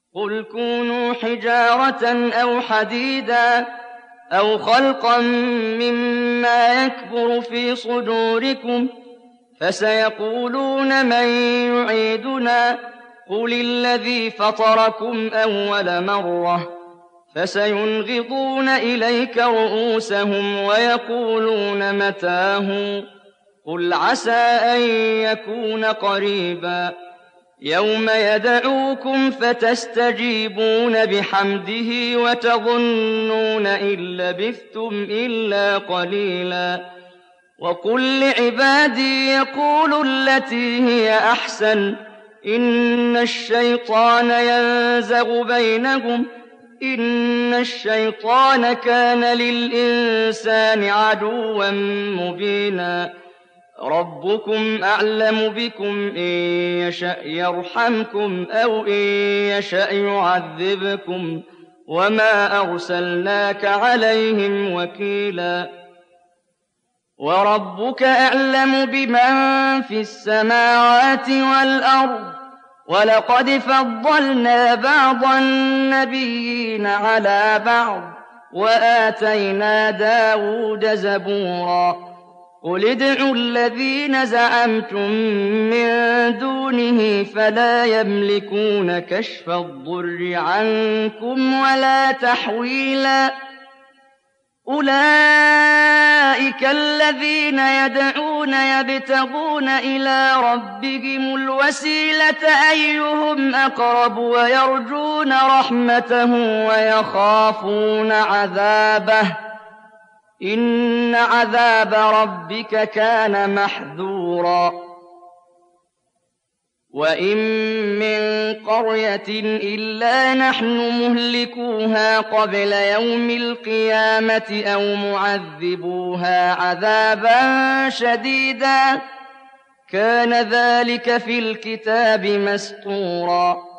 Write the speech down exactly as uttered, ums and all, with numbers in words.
قُلْ كُونُوا حِجَارَةً أَوْ حَدِيدًا أَوْ خَلْقًا مِّمَّا يَكْبُرُ فِي صُدُورِكُمْ فَسَيَقُولُونَ مَن يُعِيدُنَا قُلِ الَّذِي فَطَرَكُمْ أَوَّلَ مَرَّةٍ فَسَيُنْغِضُونَ إِلَيْكَ رُءُوسَهُمْ وَيَقُولُونَ مَتَىٰ هُوَ قُلْ عَسَىٰ أَن يَكُونَ قَرِيبًا يَوْمَ يَدْعُوكُمْ فَتَسْتَجِيبُونَ بِحَمْدِهِ وَتَظُنُّونَ إِن لَّبِثْتُمْ إِلَّا قَلِيلًا وَقُل لِّعِبَادِي يَقُولُوا الَّتِي هِيَ أَحْسَنُ إِنَّ الشَّيْطَانَ يَنزَغُ بَيْنَهُمْ إِنَّ الشَّيْطَانَ كَانَ لِلْإِنسَانِ عَدُوًّا مُّبِينًا رَبُّكُمْ أَعْلَمُ بِكُمْ إِن يَشَأْ يَرْحَمْكُمْ أَوْ إِن يَشَأْ يُعَذِّبْكُمْ وَمَا أَرْسَلْنَاكَ عَلَيْهِمْ وَكِيلًا وَرَبُّكَ أَعْلَمُ بِمَن فِي السَّمَاوَاتِ وَالْأَرْضِ وَلَقَدْ فَضَّلْنَا بَعْضَ النَّبِيِّينَ عَلَىٰ بَعْضٍ وَآتَيْنَا دَاوُودَ زَبُورًا قُلِ ادْعُوا الَّذِينَ زَعَمْتُم مِّن دُونِهِ فَلَا يَمْلِكُونَ كَشْفَ الضُّرِّ عَنكُمْ وَلَا تَحْوِيلًا أُولَٰئِكَ الَّذِينَ يَدْعُونَ يَبْتَغُونَ إِلَىٰ رَبِّهِمُ الْوَسِيلَةَ أَيُّهُمْ أَقْرَبُ وَيَرْجُونَ رَحْمَتَهُ وَيَخَافُونَ عَذَابَهُ ۚ إِنَّ عَذَابَ رَبِّكَ كَانَ مَحْذُورًا وَإِن مِّن قَرْيَةٍ إِلَّا نَحْنُ مُهْلِكُوهَا قَبْلَ يَوْمِ الْقِيَامَةِ أَوْ مُعَذِّبُوهَا عَذَابًا شَدِيدًا ۚ كَانَ ذَٰلِكَ فِي الْكِتَابِ مَسْطُورًا